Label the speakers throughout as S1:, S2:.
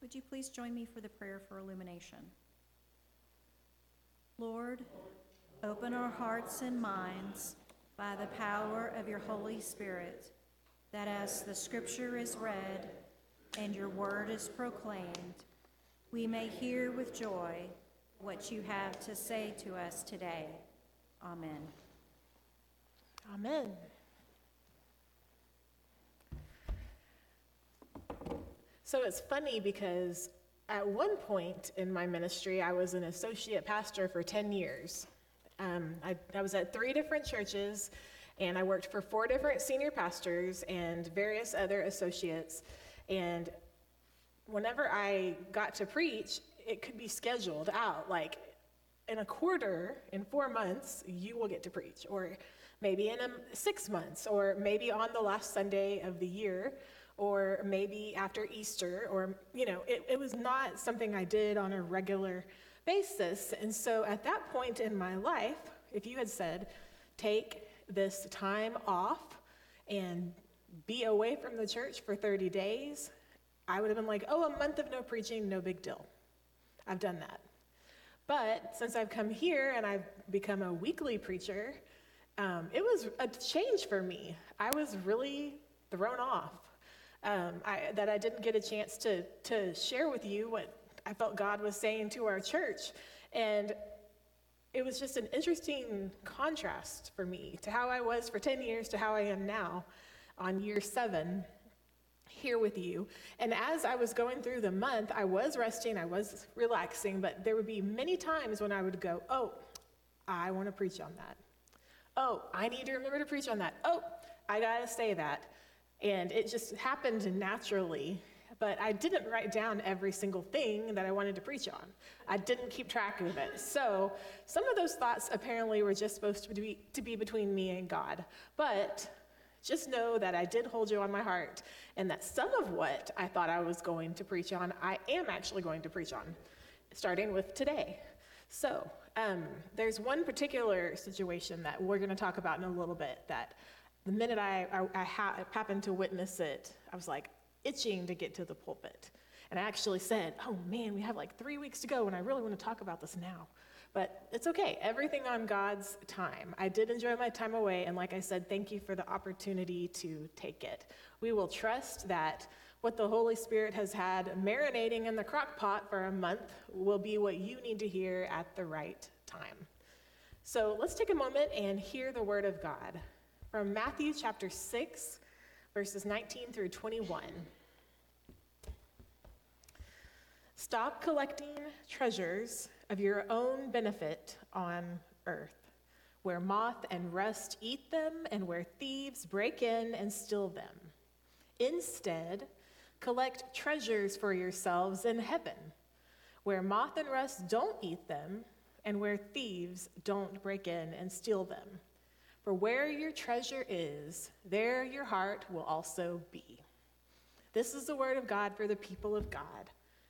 S1: Would you please join me for the prayer for illumination? Lord, open our hearts and minds by the power of your Holy Spirit, that as the scripture is read and your word is proclaimed, we may hear with joy what you have to say to us today. Amen.
S2: Amen. So it's funny because at one point in my ministry, I was an associate pastor for 10 years. I was at 3 different churches, and I worked for 4 different senior pastors and various other associates. And whenever I got to preach, it could be scheduled out, like in a quarter, in 4 months, you will get to preach, or maybe in 6 months, or maybe on the last Sunday of the year, or maybe after Easter, or, it was not something I did on a regular basis. And so at that point in my life, if you had said, take this time off and be away from the church for 30 days, I would have been like, a month of no preaching, no big deal. I've done that. But since I've come here and I've become a weekly preacher, it was a change for me. I was really thrown off. That I didn't get a chance to share with you what I felt God was saying to our church. And it was just an interesting contrast for me to how I was for 10 years to how I am now on year 7 here with you. And as I was going through the month, I was resting, I was relaxing, but there would be many times when I would go, I want to preach on that. I need to remember to preach on that. I got to say that. And it just happened naturally, but I didn't write down every single thing that I wanted to preach on. I didn't keep track of it. So some of those thoughts apparently were just supposed to be between me and God. But just know that I did hold you on my heart, and that some of what I thought I was going to preach on, I am actually going to preach on, starting with today. So there's one particular situation that we're going to talk about in a little bit that the minute I happened to witness it, I was like itching to get to the pulpit. And I actually said, man, we have like 3 weeks to go, and I really want to talk about this now. But it's okay, everything on God's time. I did enjoy my time away, and like I said, thank you for the opportunity to take it. We will trust that what the Holy Spirit has had marinating in the crock pot for a month will be what you need to hear at the right time. So let's take a moment and hear the word of God from Matthew chapter 6, verses 19 through 21. Stop collecting treasures of your own benefit on earth, where moth and rust eat them and where thieves break in and steal them. Instead, collect treasures for yourselves in heaven, where moth and rust don't eat them and where thieves don't break in and steal them. For where your treasure is, there your heart will also be. This is the word of God for the people of God.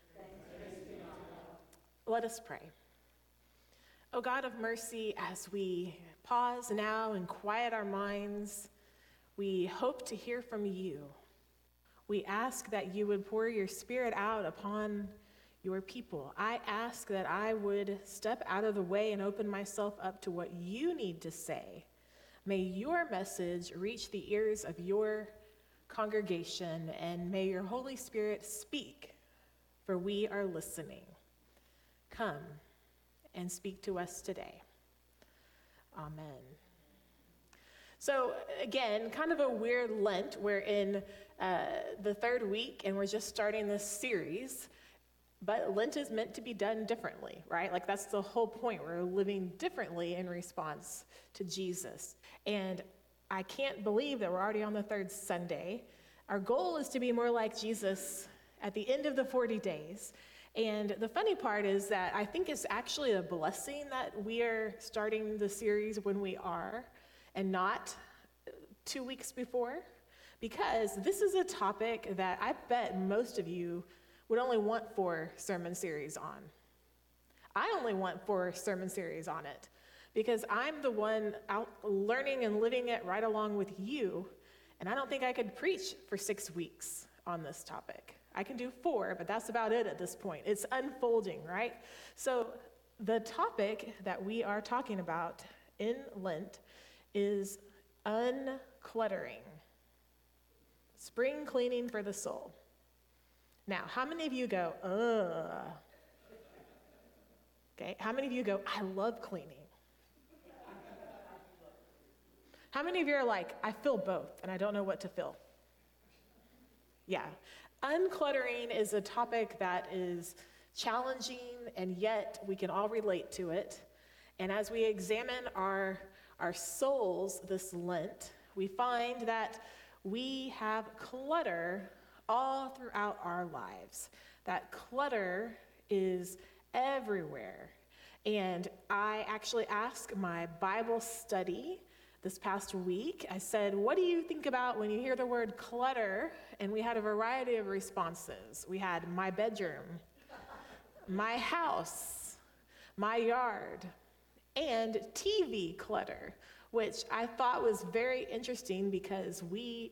S2: Let us pray. O God of mercy, as we pause now and quiet our minds, we hope to hear from you. We ask that you would pour your Spirit out upon your people. I ask that I would step out of the way and open myself up to what you need to say. May your message reach the ears of your congregation, and may your Holy Spirit speak, for we are listening. Come and speak to us today. Amen. So again, kind of a weird Lent. We're in the 3rd week, and we're just starting this series. But Lent is meant to be done differently, right? Like that's the whole point. We're living differently in response to Jesus. And I can't believe that we're already on the 3rd Sunday. Our goal is to be more like Jesus at the end of the 40 days. And the funny part is that I think it's actually a blessing that we are starting the series when we are, and not 2 weeks before, because this is a topic that I bet most of you would only want 4 sermon series on. I only want 4 sermon series on it because I'm the one out learning and living it right along with you, and I don't think I could preach for 6 weeks on this topic. I can do 4, but that's about it at this point. It's unfolding, right? So the topic that we are talking about in Lent is uncluttering. Spring cleaning for the soul. Now, how many of you go, ugh? Okay, how many of you go, I love cleaning? How many of you are like, I feel both and I don't know what to feel? Yeah, uncluttering is a topic that is challenging, and yet we can all relate to it. And as we examine our souls this Lent, we find that we have clutter all throughout our lives. That clutter is everywhere. And I actually asked my Bible study this past week, I said, what do you think about when you hear the word clutter? And we had a variety of responses. We had my bedroom, my house, my yard, and TV clutter, which I thought was very interesting because we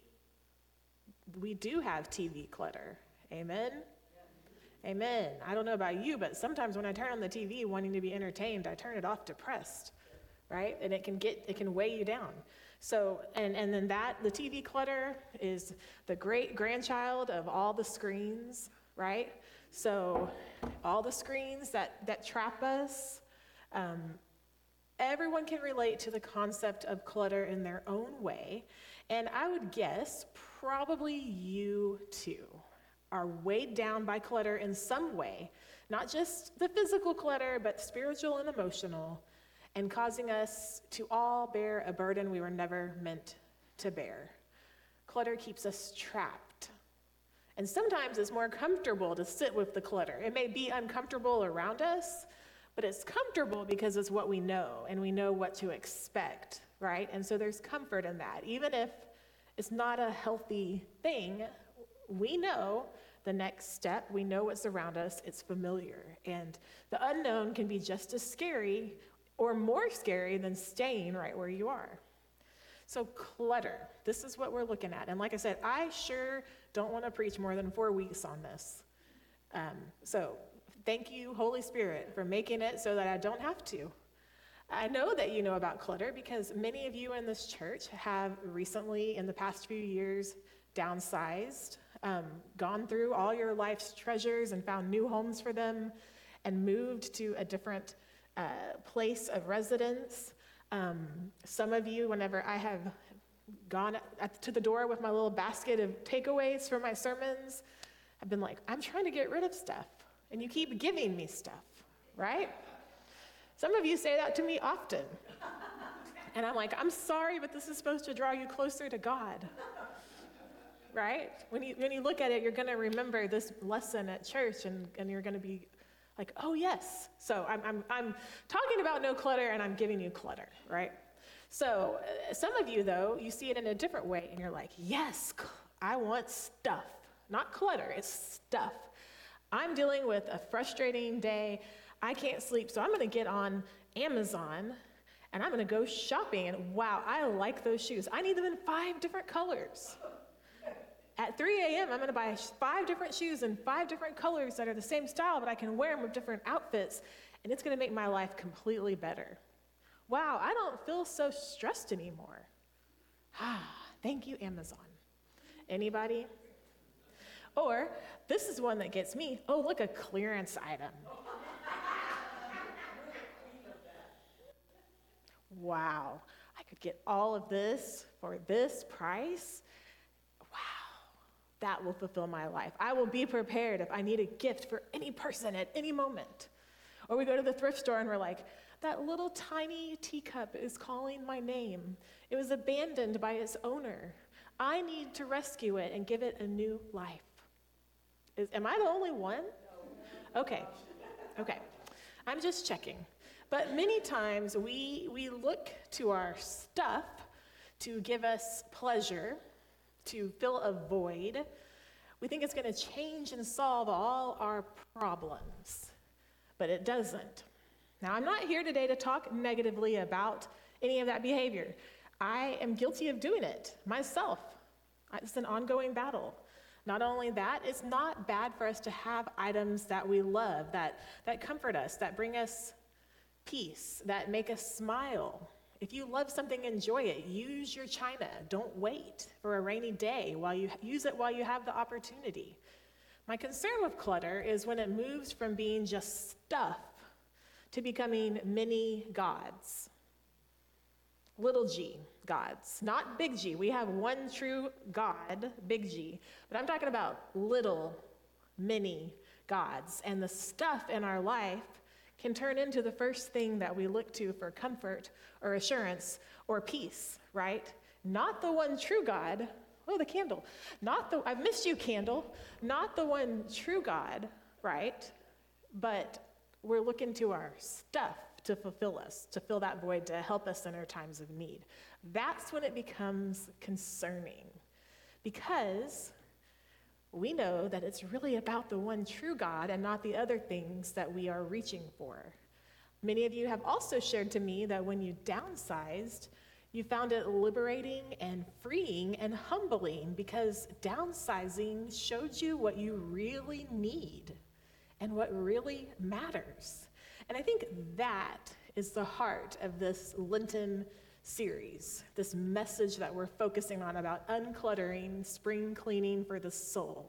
S2: do have TV clutter. Amen? Amen. I don't know about you, but sometimes when I turn on the TV wanting to be entertained, I turn it off depressed, right? And it can weigh you down. So, and then the TV clutter is the great grandchild of all the screens, right? So all the screens that trap us, everyone can relate to the concept of clutter in their own way. And I would guess probably you too are weighed down by clutter in some way, not just the physical clutter, but spiritual and emotional, and causing us to all bear a burden we were never meant to bear. Clutter keeps us trapped. And sometimes it's more comfortable to sit with the clutter. It may be uncomfortable around us, but it's comfortable because it's what we know, and we know what to expect, right? And so there's comfort in that. Even if it's not a healthy thing, we know the next step. We know what's around us. It's familiar. And the unknown can be just as scary or more scary than staying right where you are. So clutter, this is what we're looking at. And like I said, I sure don't want to preach more than 4 weeks on this. So thank you, Holy Spirit, for making it so that I don't have to. I know that you know about clutter because many of you in this church have recently, in the past few years, downsized, gone through all your life's treasures and found new homes for them, and moved to a different place of residence. Some of you, whenever I have gone to the door with my little basket of takeaways for my sermons, I've been like, I'm trying to get rid of stuff, and you keep giving me stuff, right? Some of you say that to me often. And I'm like, I'm sorry, but this is supposed to draw you closer to God, right? When you look at it, you're going to remember this lesson at church, and you're going to be like, oh, yes. So I'm talking about no clutter, and I'm giving you clutter, right? So some of you, though, you see it in a different way, and you're like, yes, I want stuff. Not clutter, it's stuff. I'm dealing with a frustrating day. I can't sleep, so I'm going to get on Amazon, and I'm going to go shopping, and wow, I like those shoes. I need them in 5 different colors. At 3 a.m., I'm going to buy 5 different shoes in 5 different colors that are the same style, but I can wear them with different outfits, and it's going to make my life completely better. Wow, I don't feel so stressed anymore. Thank you, Amazon. Anybody? Or, this is one that gets me. Oh, look, a clearance item. Wow, I could get all of this for this price. Wow, that will fulfill my life. I will be prepared if I need a gift for any person at any moment. Or we go to the thrift store and we're like, that little tiny teacup is calling my name. It was abandoned by its owner. I need to rescue it and give it a new life. Am I the only one? Okay. I'm just checking. But many times we look to our stuff to give us pleasure, to fill a void. We think it's going to change and solve all our problems, but it doesn't. Now, I'm not here today to talk negatively about any of that behavior. I am guilty of doing it myself. It's an ongoing battle. Not only that, it's not bad for us to have items that we love, that comfort us, that bring us peace, that make us smile. If you love something, enjoy it. Use your china. Don't wait for a rainy day. Use it while you have the opportunity. My concern with clutter is when it moves from being just stuff to becoming mini gods. Little g gods, not big G. We have one true God, big G, but I'm talking about little mini gods. And the stuff in our life can turn into the first thing that we look to for comfort or assurance or peace, right? Not the one true God. Oh, the candle. I've missed you, candle. Not the one true God, right? But we're looking to our stuff to fulfill us, to fill that void, to help us in our times of need. That's when it becomes concerning, because we know that it's really about the one true God and not the other things that we are reaching for. Many of you have also shared to me that when you downsized, you found it liberating and freeing and humbling, because downsizing showed you what you really need and what really matters. And I think that is the heart of this Lenten series, this message that we're focusing on about uncluttering, spring cleaning for the soul.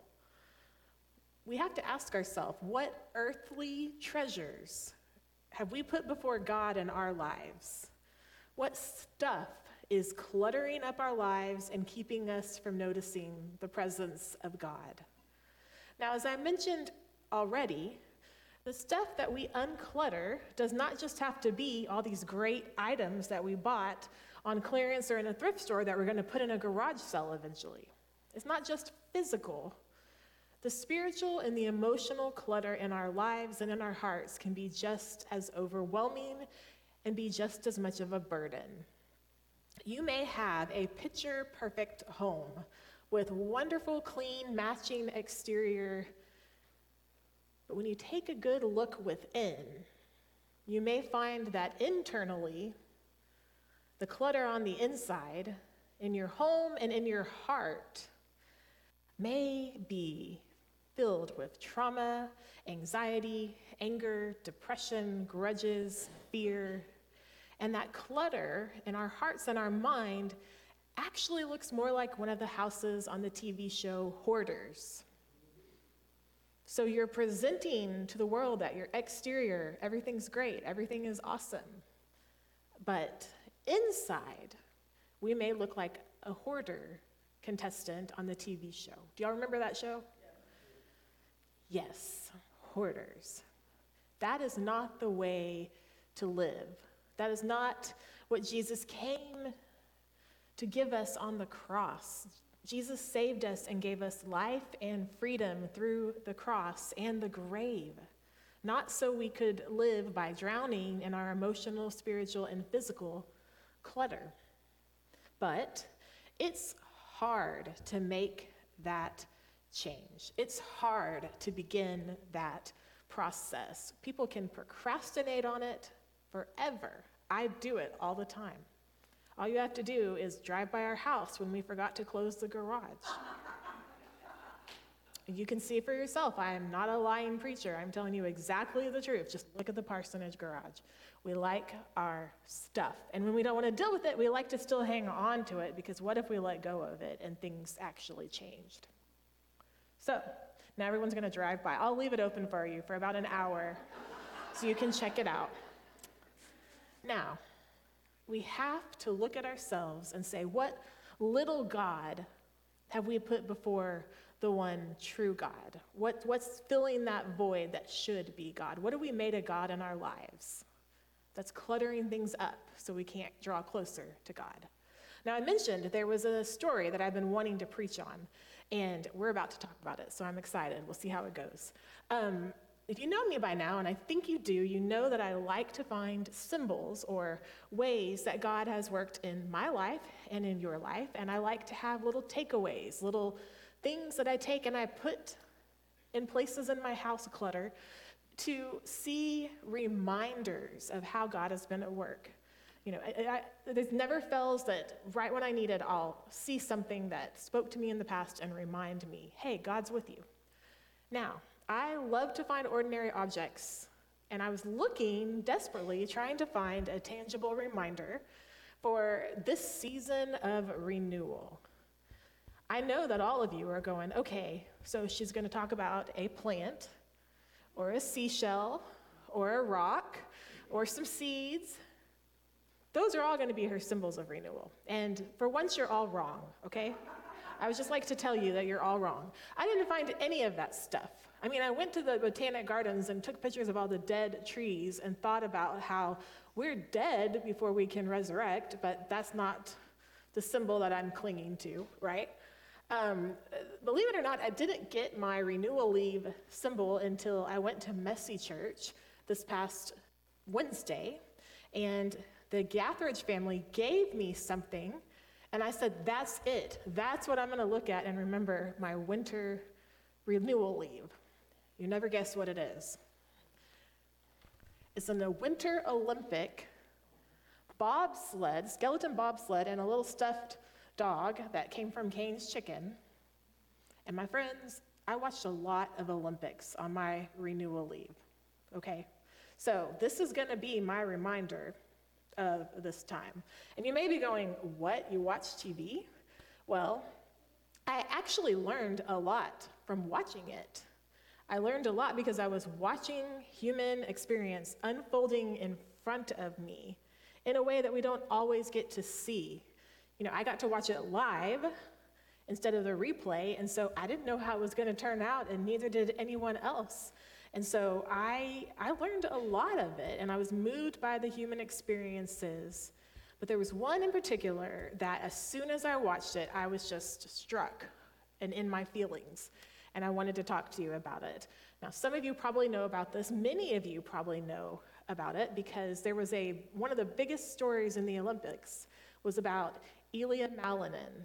S2: We have to ask ourselves, what earthly treasures have we put before God in our lives? What stuff is cluttering up our lives and keeping us from noticing the presence of God? Now, as I mentioned already, the stuff that we unclutter does not just have to be all these great items that we bought on clearance or in a thrift store that we're going to put in a garage sale eventually. It's not just physical. The spiritual and the emotional clutter in our lives and in our hearts can be just as overwhelming and be just as much of a burden. You may have a picture-perfect home with wonderful, clean, matching exterior, but when you take a good look within, you may find that internally, the clutter on the inside, in your home and in your heart, may be filled with trauma, anxiety, anger, depression, grudges, fear. And that clutter in our hearts and our mind actually looks more like one of the houses on the TV show Hoarders. So you're presenting to the world that your exterior, everything's great, everything is awesome. But inside, we may look like a hoarder contestant on the TV show. Do y'all remember that show? Yes, hoarders. That is not the way to live. That is not what Jesus came to give us on the cross. Jesus saved us and gave us life and freedom through the cross and the grave, not so we could live by drowning in our emotional, spiritual, and physical clutter. But it's hard to make that change. It's hard to begin that process. People can procrastinate on it forever. I do it all the time. All you have to do is drive by our house when we forgot to close the garage. You can see for yourself, I am not a lying preacher. I'm telling you exactly the truth. Just look at the parsonage garage. We like our stuff. And when we don't want to deal with it, we like to still hang on to it, because what if we let go of it and things actually changed? So now everyone's going to drive by. I'll leave it open for you for about an hour so you can check it out. Now, we have to look at ourselves and say, what little God have we put before the one true God? What's filling that void that should be God? What have we made a God in our lives that's cluttering things up so we can't draw closer to God? Now, I mentioned there was a story that I've been wanting to preach on, and we're about to talk about it, so I'm excited. We'll see how it goes. If you know me by now, and I think you do, you know that I like to find symbols or ways that God has worked in my life and in your life, and I like to have little takeaways, little things that I take and I put in places in my house clutter to see reminders of how God has been at work. There's never fails that right when I need it, I'll see something that spoke to me in the past and remind me, hey, God's with you. Now, I love to find ordinary objects, and I was looking desperately, trying to find a tangible reminder for this season of renewal. I know that all of you are going, okay, so she's going to talk about a plant, or a seashell, or a rock, or some seeds. Those are all going to be her symbols of renewal. And for once, you're all wrong, okay? I would just like to tell you that you're all wrong. I didn't find any of that stuff. I mean, I went to the Botanic Gardens and took pictures of all the dead trees and thought about how we're dead before we can resurrect, but that's not the symbol that I'm clinging to, right? Believe it or not, I didn't get my renewal leave symbol until I went to Messy Church this past Wednesday, and the Gathridge family gave me something, and I said, that's it. That's what I'm going to look at and remember my winter renewal leave. You never guess what it is. It's in the Winter Olympic bobsled, skeleton bobsled, and a little stuffed dog that came from Cane's Chicken. And my friends, I watched a lot of Olympics on my renewal leave, okay? So this is going to be my reminder of this time. And you may be going, what, you watch TV? Well, I actually learned a lot from watching it. I learned a lot because I was watching human experience unfolding in front of me in a way that we don't always get to see. I got to watch it live instead of the replay, and so I didn't know how it was going to turn out, and neither did anyone else. And so I learned a lot of it, and I was moved by the human experiences. But there was one in particular that as soon as I watched it, I was just struck and in my feelings, and I wanted to talk to you about it. Now, some of you probably know about this. Many of you probably know about it because there was one of the biggest stories in the Olympics was about Ilya Malinin.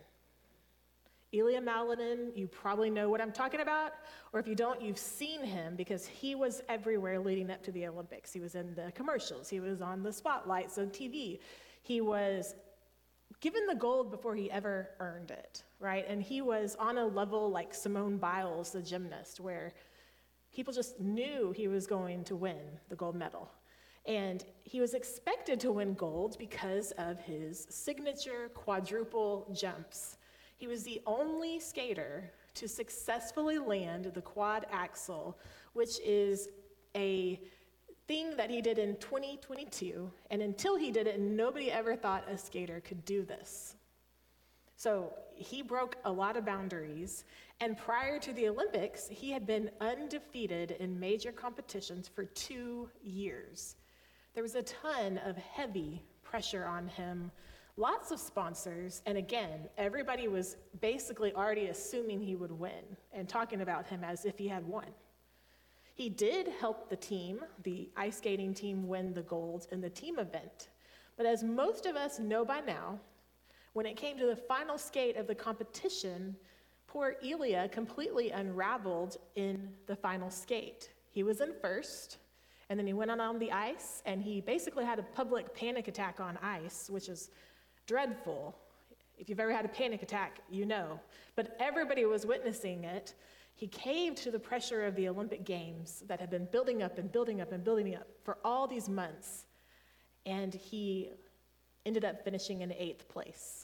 S2: Ilya Malinin, you probably know what I'm talking about, or if you don't, you've seen him because he was everywhere leading up to the Olympics. He was in the commercials. He was on the spotlights on TV. He was given the gold before he ever earned it, right? And he was on a level like Simone Biles, the gymnast, where people just knew he was going to win the gold medal. And he was expected to win gold because of his signature quadruple jumps. He was the only skater to successfully land the quad axel, which is a thing that he did in 2022. And until he did it, nobody ever thought a skater could do this. So he broke a lot of boundaries. And prior to the Olympics, he had been undefeated in major competitions for 2 years. There was a ton of heavy pressure on him, lots of sponsors, and again, everybody was basically already assuming he would win and talking about him as if he had won. He did help the team, the ice skating team, win the gold in the team event. But as most of us know by now, when it came to the final skate of the competition, poor Ilya completely unraveled in the final skate. He was in first, and then he went on the ice, and he basically had a public panic attack on ice, which is dreadful. If you've ever had a panic attack, you know. But everybody was witnessing it. He caved to the pressure of the Olympic Games that had been building up and building up and building up for all these months, and he ended up finishing in 8th place.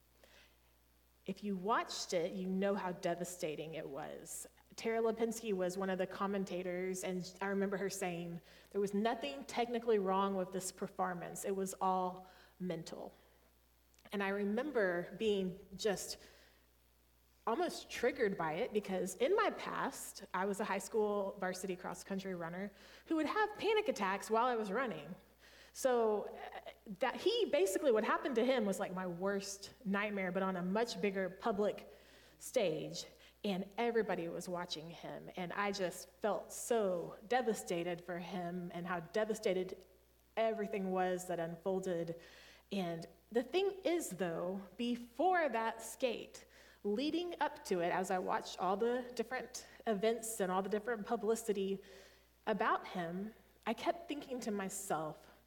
S2: If you watched it, you know how devastating it was. Tara Lipinski was one of the commentators, and I remember her saying, there was nothing technically wrong with this performance. It was all mental. And I remember being just almost triggered by it because in my past, I was a high school varsity cross-country runner who would have panic attacks while I was running. So that he basically, what happened to him was like my worst nightmare, but on a much bigger public stage. And everybody was watching him, and I just felt so devastated for him and how devastated everything was that unfolded. And the thing is, though, before that skate, leading up to it, as I watched all the different events and all the different publicity about him, I kept thinking to myself,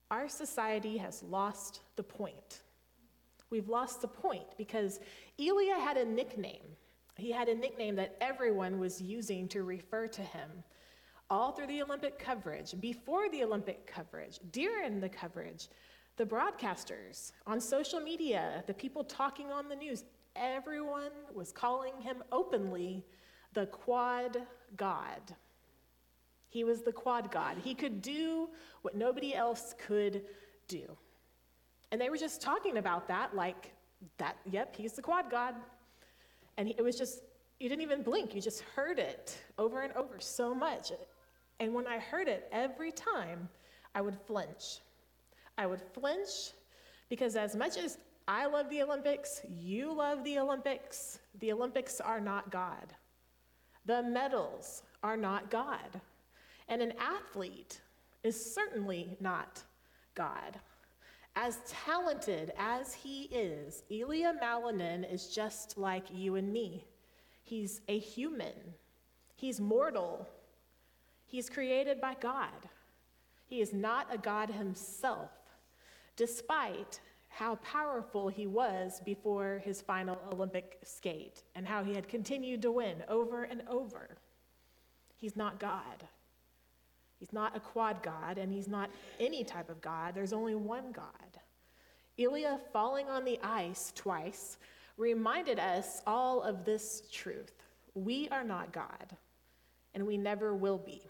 S2: Our society has lost the point. We've lost the point because Elia had a nickname. He had a nickname that everyone was using to refer to him all through the Olympic coverage, before the Olympic coverage, during the coverage, the broadcasters, on social media, the people talking on the news, everyone was calling him openly the Quad God. He was the Quad God. He could do what nobody else could do. And they were just talking about that like, yep, he's the Quad God. And it was just, you didn't even blink. You just heard it over and over so much. And when I heard it every time, I would flinch. I would flinch because as much as I love the Olympics, you love the Olympics are not God. The medals are not God. And an athlete is certainly not God. As talented as he is, Ilya Malinin is just like you and me. He's a human. He's mortal. He's created by God. He is not a God himself, despite how powerful he was before his final Olympic skate and how he had continued to win over and over. He's not God. He's not a quad God, and he's not any type of God. There's only one God. Ilya falling on the ice twice reminded us all of this truth. We are not God, and we never will be.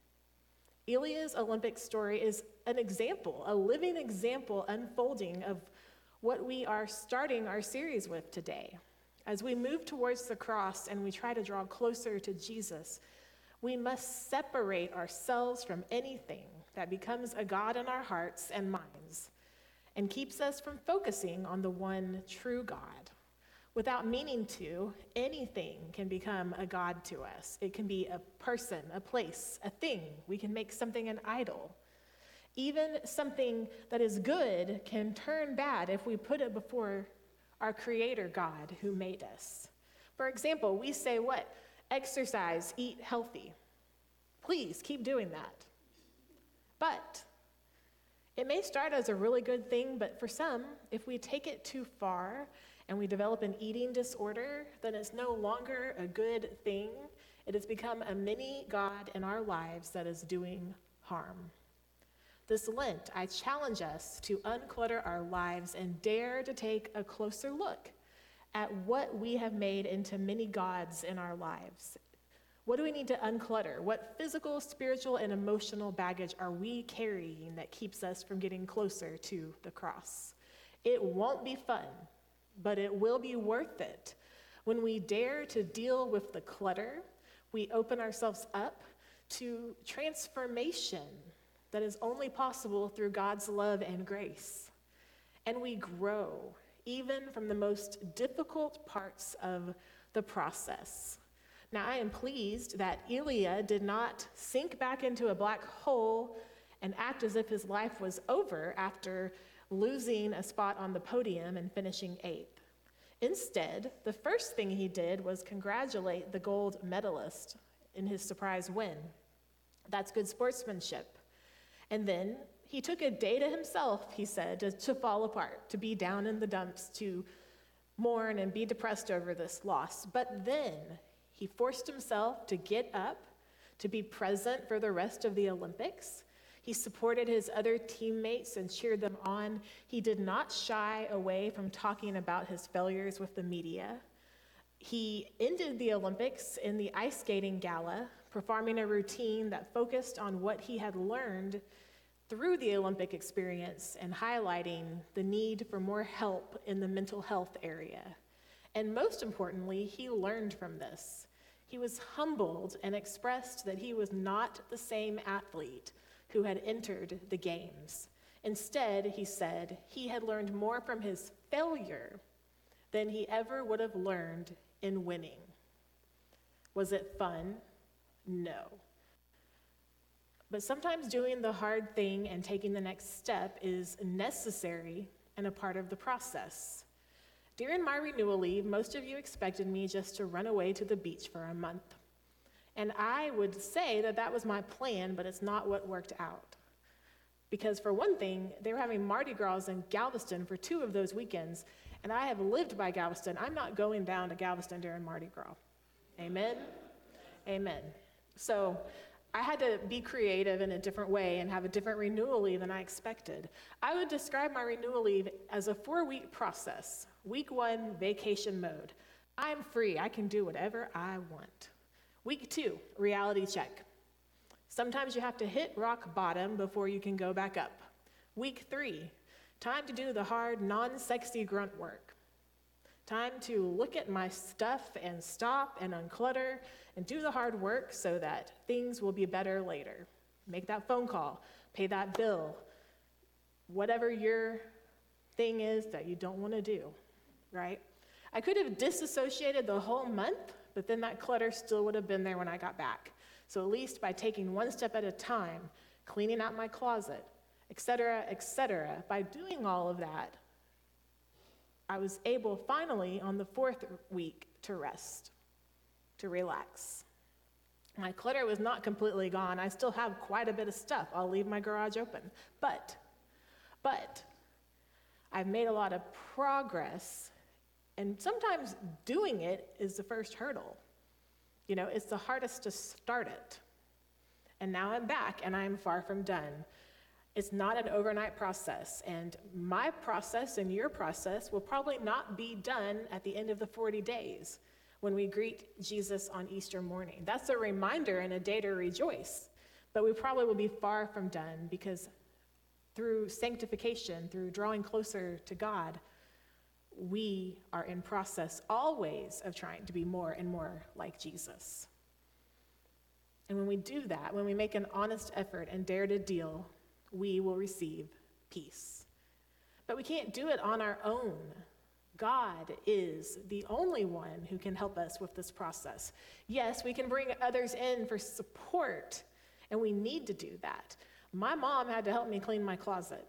S2: Ilya's Olympic story is an example, a living example unfolding of what we are starting our series with today. As we move towards the cross and we try to draw closer to Jesus, we must separate ourselves from anything that becomes a God in our hearts and minds and keeps us from focusing on the one true God. Without meaning to, anything can become a God to us. It can be a person, a place, a thing. We can make something an idol. Even something that is good can turn bad if we put it before our Creator God who made us. For example, we say what? Exercise, eat healthy. Please keep doing that. But it may start as a really good thing, but for some, if we take it too far and we develop an eating disorder, then it's no longer a good thing. It has become a mini God in our lives that is doing harm. This Lent, I challenge us to unclutter our lives and dare to take a closer look at what we have made into mini gods in our lives. What do we need to unclutter? What physical, spiritual, and emotional baggage are we carrying that keeps us from getting closer to the cross? It won't be fun, but it will be worth it. When we dare to deal with the clutter, we open ourselves up to transformation that is only possible through God's love and grace. And we grow, even from the most difficult parts of the process. Now, I am pleased that Ilya did not sink back into a black hole and act as if his life was over after losing a spot on the podium and finishing 8th. Instead, the first thing he did was congratulate the gold medalist in his surprise win. That's good sportsmanship. And then he took a day to himself, he said, to fall apart, to be down in the dumps, to mourn and be depressed over this loss. But then he forced himself to get up, to be present for the rest of the Olympics. He supported his other teammates and cheered them on. He did not shy away from talking about his failures with the media. He ended the Olympics in the ice skating gala, performing a routine that focused on what he had learned through the Olympic experience and highlighting the need for more help in the mental health area. And most importantly, he learned from this. He was humbled and expressed that he was not the same athlete who had entered the games. Instead, he said he had learned more from his failure than he ever would have learned in winning. Was it fun? No. But sometimes doing the hard thing and taking the next step is necessary and a part of the process. During my renewal leave, most of you expected me just to run away to the beach for a month. And I would say that that was my plan, but it's not what worked out. Because for one thing, they were having Mardi Gras in Galveston for 2 of those weekends, and I have lived by Galveston. I'm not going down to Galveston during Mardi Gras. Amen? Amen. So I had to be creative in a different way and have a different renewal leave than I expected. I would describe my renewal leave as a 4-week process. Week 1, vacation mode. I'm free. I can do whatever I want. Week 2, reality check. Sometimes you have to hit rock bottom before you can go back up. Week 3, time to do the hard, non-sexy grunt work. Time to look at my stuff and stop and unclutter and do the hard work so that things will be better later. Make that phone call, pay that bill, whatever your thing is that you don't want to do, right? I could have disassociated the whole month, but then that clutter still would have been there when I got back. So at least by taking one step at a time, cleaning out my closet, et cetera, by doing all of that, I was able finally on the 4th week to rest, to relax. My clutter was not completely gone. I still have quite a bit of stuff. I'll leave my garage open. But I've made a lot of progress, and sometimes doing it is the first hurdle. You know, it's the hardest to start it. And now I'm back, and I'm far from done. It's not an overnight process, and my process and your process will probably not be done at the end of the 40 days when we greet Jesus on Easter morning. That's a reminder and a day to rejoice, but we probably will be far from done because through sanctification, through drawing closer to God, we are in process always of trying to be more and more like Jesus. And when we do that, when we make an honest effort and dare to deal, we will receive peace. But we can't do it on our own. God is the only one who can help us with this process. Yes, we can bring others in for support, and we need to do that. My mom had to help me clean my closet.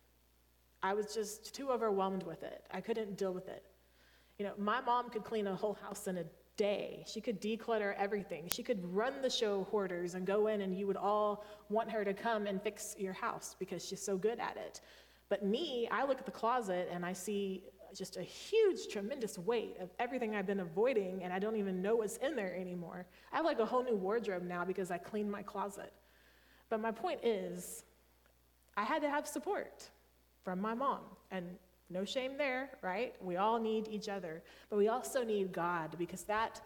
S2: I was just too overwhelmed with it. I couldn't deal with it. You know, my mom could clean a whole house in a day. She could declutter everything. She could run the show Hoarders and go in and you would all want her to come and fix your house because she's so good at it. But me, I look at the closet and I see just a huge, tremendous weight of everything I've been avoiding, and I don't even know what's in there anymore. I have like a whole new wardrobe now because I cleaned my closet. But my point is, I had to have support from my mom, and no shame there, right? We all need each other, but we also need God, because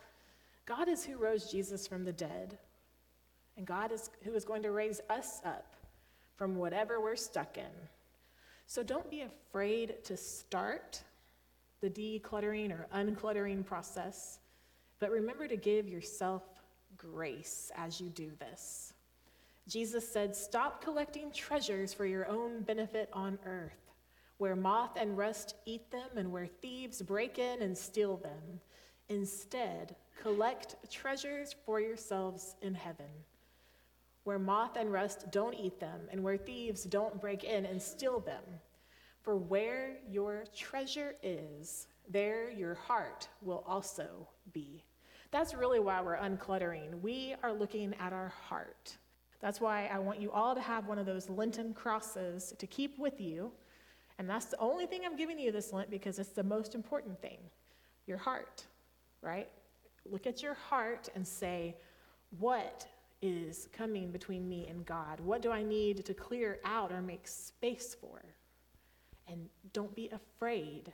S2: God is who rose Jesus from the dead, and God is who is going to raise us up from whatever we're stuck in. So don't be afraid to start the decluttering or uncluttering process, but remember to give yourself grace as you do this. Jesus said, "Stop collecting treasures for your own benefit on earth, where moth and rust eat them and where thieves break in and steal them. Instead, collect treasures for yourselves in heaven, where moth and rust don't eat them and where thieves don't break in and steal them. For where your treasure is, there your heart will also be." That's really why we're uncluttering. We are looking at our heart. That's why I want you all to have one of those Lenten crosses to keep with you. And that's the only thing I'm giving you this Lent, because it's the most important thing, your heart, right? Look at your heart and say, what is coming between me and God? What do I need to clear out or make space for? And don't be afraid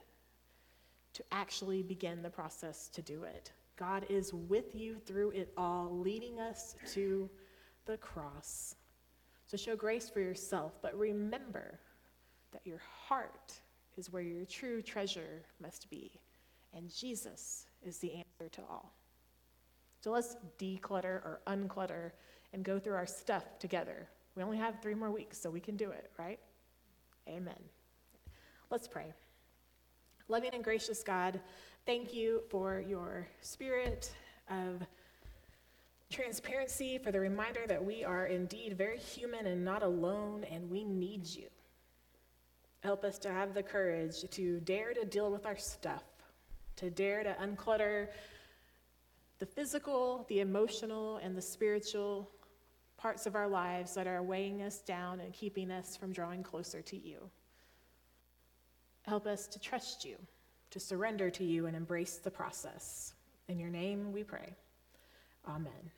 S2: to actually begin the process to do it. God is with you through it all, leading us to the cross. So show grace for yourself, but remember that your heart is where your true treasure must be, and Jesus is the answer to all. So let's declutter or unclutter and go through our stuff together. We only have 3 more weeks, so we can do it, right? Amen. Let's pray. Loving and gracious God, thank you for your spirit of transparency, for the reminder that we are indeed very human and not alone, and we need you. Help us to have the courage to dare to deal with our stuff, to dare to unclutter the physical, the emotional, and the spiritual parts of our lives that are weighing us down and keeping us from drawing closer to you. Help us to trust you, to surrender to you and embrace the process. In your name we pray. Amen.